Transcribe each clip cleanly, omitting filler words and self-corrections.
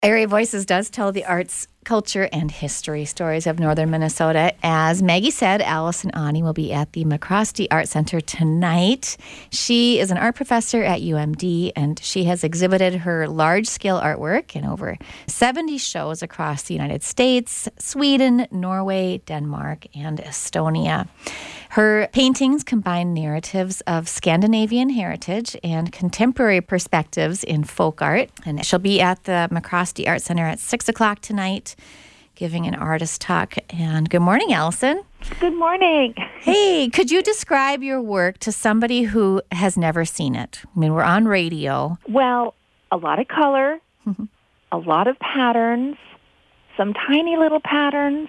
Area Voices does tell the arts, culture, and history stories of northern Minnesota. As Maggie said, Allison Ani will be at the McCrosty Art Center tonight. She is an art professor at UMD, and she has exhibited her large-scale artwork in over 70 shows across the United States, Sweden, Norway, Denmark, and Estonia. Her paintings combine narratives of Scandinavian heritage and contemporary perspectives in folk art. And she'll be at the McCrosty Art Center at 6 o'clock tonight, giving an artist talk. And good morning, Allison. Good morning. Hey, could you describe your work to somebody who has never seen it? I mean, we're on radio. Well, a lot of color, a lot of patterns, some tiny little patterns,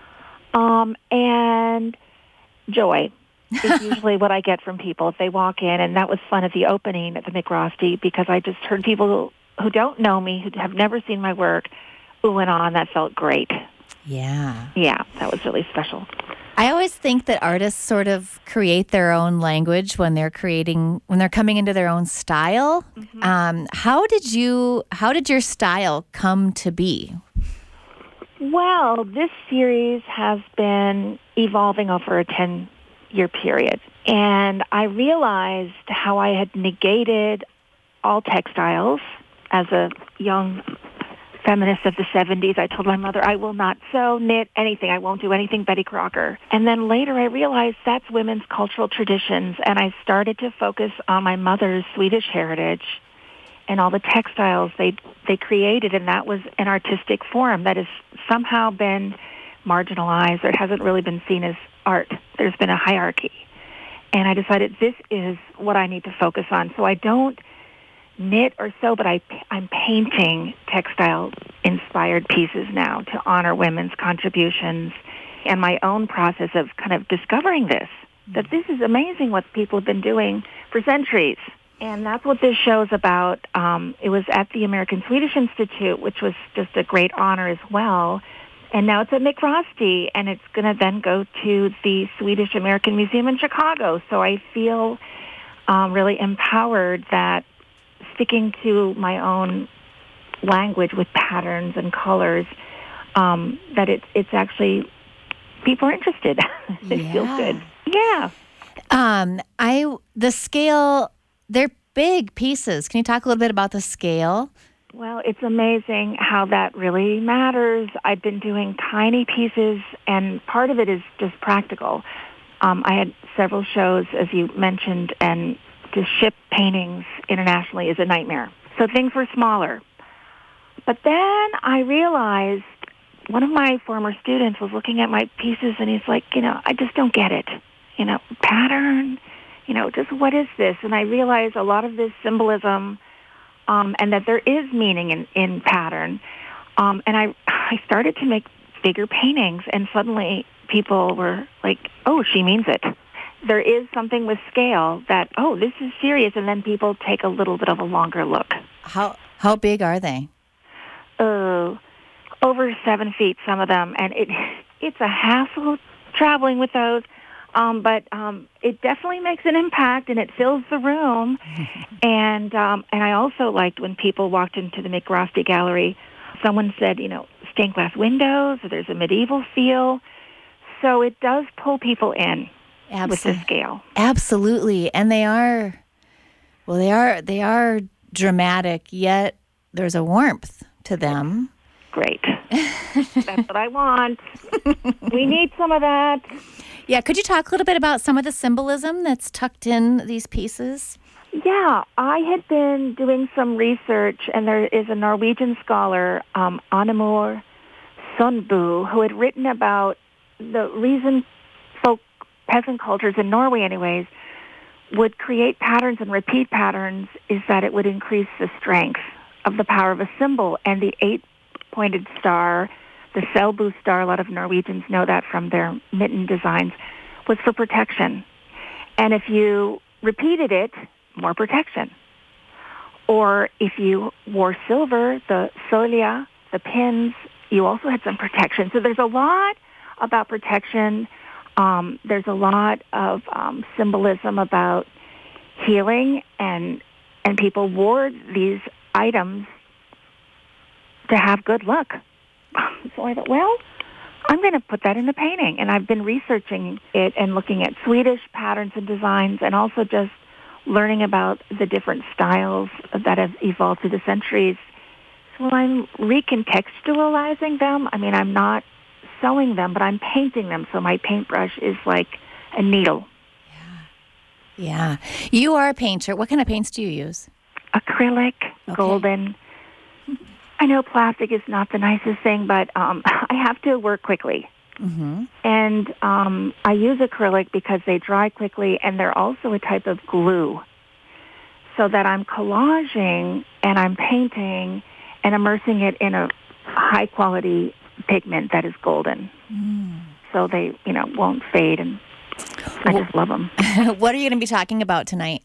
and joy is usually what I get from people if they walk in. And that was fun at the opening at the McCrosty because I just heard people who don't know me, who have never seen my work, ooh and ah, and that felt great. Yeah. Yeah, that was really special. I always think that artists sort of create their own language when they're coming into their own style. Mm-hmm. How did your style come to be? Well, this series has been evolving over a 10-year period. And I realized how I had negated all textiles as a young feminist of the 70s. I told my mother, I will not sew, knit, anything. I won't do anything Betty Crocker. And then later I realized that's women's cultural traditions. And I started to focus on my mother's Swedish heritage and all the textiles they created, and that was an artistic form that has somehow been marginalized, or it hasn't really been seen as art. There's been a hierarchy. And I decided this is what I need to focus on. So I don't knit or sew, but I'm painting textile-inspired pieces now to honor women's contributions and my own process of kind of discovering this, that this is amazing what people have been doing for centuries. And that's what this show's about. It was at the American Swedish Institute, which was just a great honor as well. And now it's at McCrosty, and it's going to then go to the Swedish American Museum in Chicago. So I feel really empowered that sticking to my own language with patterns and colors, that it's actually, people are interested. It feels good. Yeah. The scale, they're big pieces. Can you talk a little bit about the scale? Well, it's amazing how that really matters. I've been doing tiny pieces, and part of it is just practical. I had several shows, as you mentioned, and to ship paintings internationally is a nightmare. So things were smaller. But then I realized one of my former students was looking at my pieces, and he's like, I just don't get it. Pattern, just what is this? And I realized a lot of this symbolism, and that there is meaning in pattern. And I started to make bigger paintings, and suddenly people were like, oh, she means it. There is something with scale that, oh, this is serious, and then people take a little bit of a longer look. How big are they? Over 7 feet, some of them, and it's a hassle traveling with those. But it definitely makes an impact, and it fills the room. And I also liked when people walked into the McCrosty Gallery, someone said, stained glass windows, or there's a medieval feel. So it does pull people in with the scale. Absolutely. And they are dramatic, yet there's a warmth to them. Great. That's what I want. We need some of that. Yeah, could you talk a little bit about some of the symbolism that's tucked in these pieces? Yeah, I had been doing some research, and there is a Norwegian scholar, Annemor Sundbu, who had written about the reason peasant cultures in Norway anyways would create patterns and repeat patterns is that it would increase the strength of the power of a symbol. And the 8-pointed star, the Selbu star, a lot of Norwegians know that from their mitten designs, was for protection. And if you repeated it, more protection. Or if you wore silver, the solia, the pins, you also had some protection. So there's a lot about protection. There's a lot of symbolism about healing, and people wore these items to have good luck. So I thought, well, I'm going to put that in the painting. And I've been researching it and looking at Swedish patterns and designs, and also just learning about the different styles that have evolved through the centuries. So I'm recontextualizing them. I mean, I'm not sewing them, but I'm painting them. So my paintbrush is like a needle. Yeah. You are a painter. What kind of paints do you use? Acrylic, golden. I know plastic is not the nicest thing, but I have to work quickly. Mm-hmm. And I use acrylic because they dry quickly, and they're also a type of glue. So that I'm collaging and I'm painting and immersing it in a high-quality pigment that is golden. So they, won't fade, and I just love them. What are you going to be talking about tonight?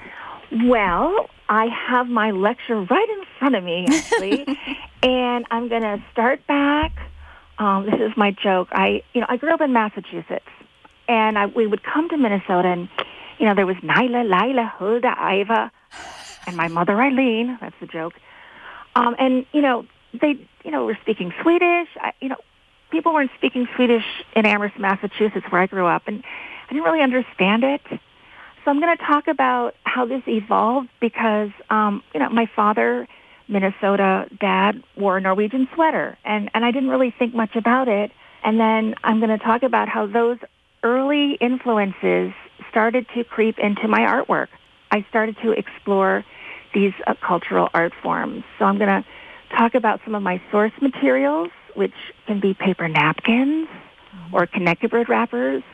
Well, I have my lecture right in front of me, actually, and I'm going to start back. This is my joke. I grew up in Massachusetts, and we would come to Minnesota, and, there was Nyla, Lila, Hulda, Iva, and my mother, Eileen. That's the joke. And, they, were speaking Swedish. People weren't speaking Swedish in Amherst, Massachusetts, where I grew up, and I didn't really understand it. So I'm going to talk about how this evolved because, my father, Minnesota dad, wore a Norwegian sweater, and I didn't really think much about it. And then I'm going to talk about how those early influences started to creep into my artwork. I started to explore these cultural art forms. So I'm going to talk about some of my source materials, which can be paper napkins or connected board wrappers,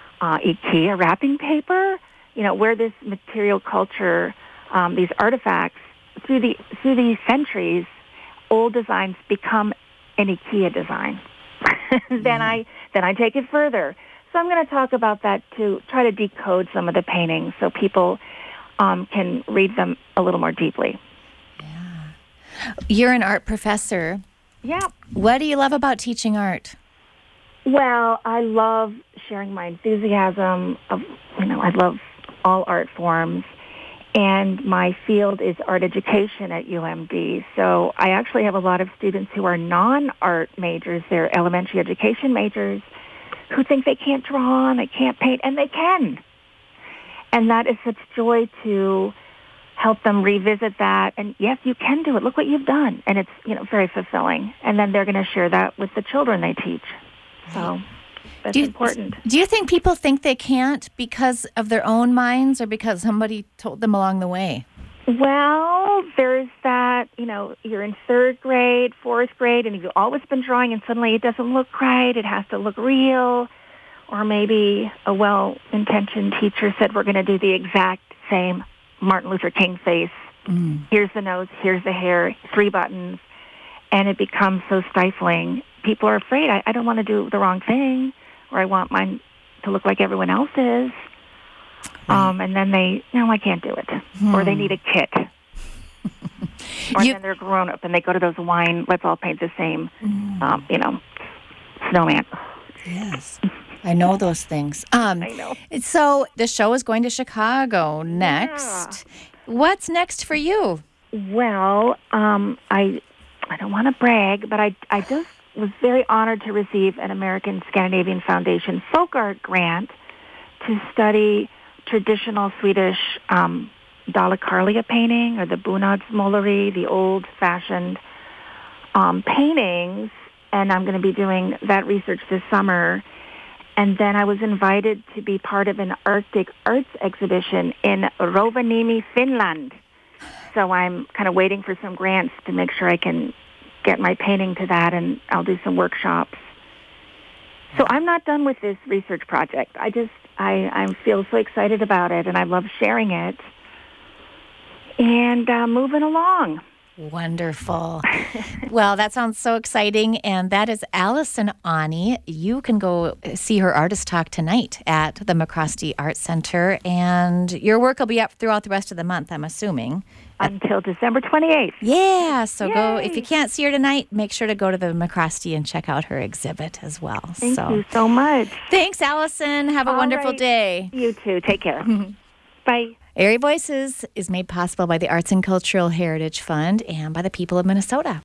IKEA wrapping paper, where this material culture, these artifacts, through the centuries, old designs become an IKEA design. Then I take it further. So I'm going to talk about that to try to decode some of the paintings so people can read them a little more deeply. Yeah. You're an art professor. Yeah. What do you love about teaching art? Well, I love sharing my enthusiasm. I love all art forms. And my field is art education at UMD. So I actually have a lot of students who are non-art majors. They're elementary education majors who think they can't draw and they can't paint, and they can. And that is such joy to help them revisit that. And yes, you can do it. Look what you've done. And it's, very fulfilling. And then they're going to share that with the children they teach. So that's important. Do you think people think they can't because of their own minds or because somebody told them along the way? Well, there's that, you're in third grade, fourth grade, and you've always been drawing and suddenly it doesn't look right. It has to look real. Or maybe a well-intentioned teacher said, we're going to do the exact same Martin Luther King face. Here's the nose, here's the hair, 3 buttons. And it becomes so stifling. People are afraid. I don't want to do the wrong thing, or I want mine to look like everyone else's. And then they, I can't do it. Or they need a kit. Or then they're grown up and they go to those let's all paint the same, snowman. Yes. I know those things. I know. So the show is going to Chicago next. Yeah. What's next for you? Well, I don't want to brag, but I just was very honored to receive an American Scandinavian Foundation folk art grant to study traditional Swedish Dalekarlia painting, or the Bonadsmåleri, the old-fashioned paintings, and I'm going to be doing that research this summer. And then I was invited to be part of an Arctic arts exhibition in Rovaniemi, Finland. So I'm kind of waiting for some grants to make sure I can get my painting to that, and I'll do some workshops. So I'm not done with this research project. I feel so excited about it, and I love sharing it and moving along. Wonderful. Well, that sounds so exciting. And that is Allison Ani. You can go see her artist talk tonight at the McCroskey Art Center. And your work will be up throughout the rest of the month, I'm assuming. Until December 28th. Yeah. So Yay. Go, if you can't see her tonight, make sure to go to the McCroskey and check out her exhibit as well. Thank you so much. Thanks, Allison. Have a wonderful day. You too. Take care. Bye. Airy Voices is made possible by the Arts and Cultural Heritage Fund and by the people of Minnesota.